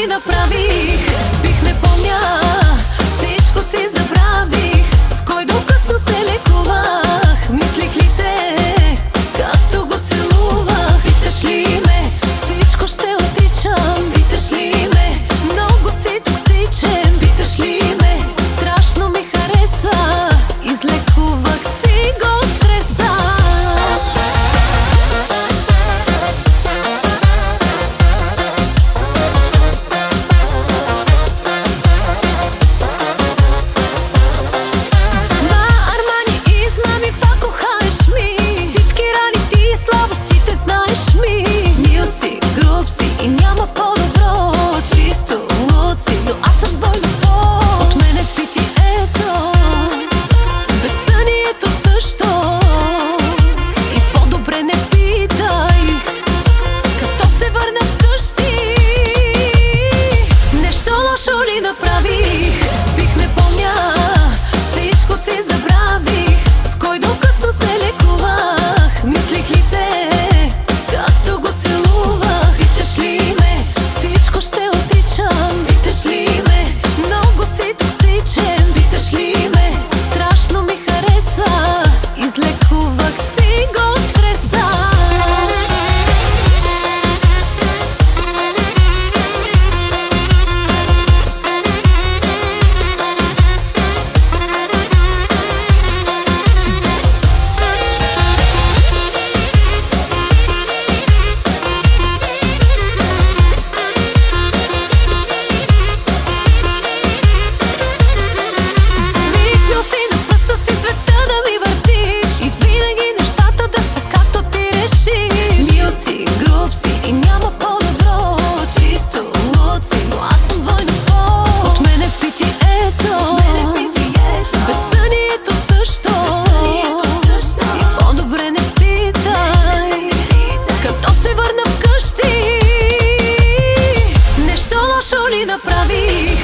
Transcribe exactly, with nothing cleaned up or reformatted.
ли направих? Бих не помня, всичко си забравих. С кой до късно се лекувах? Мислих ли те, като го целувах? Питаш ли ме, всичко ще отричам? Питаш ли ме, много си токсичен? Питаш ли ме, страшно ми хареса? Излекувах си го стреса. Направих, бих не помня, всичко си забравих. С кой до късно се лекувах? Мислих ли те, като го целувах? Питаш ли ме, всичко ще отричам? Питаш ли ме, много си токсичен? Питаш ли ме, страшно ми хареса? Излекувах си го стреса. Направи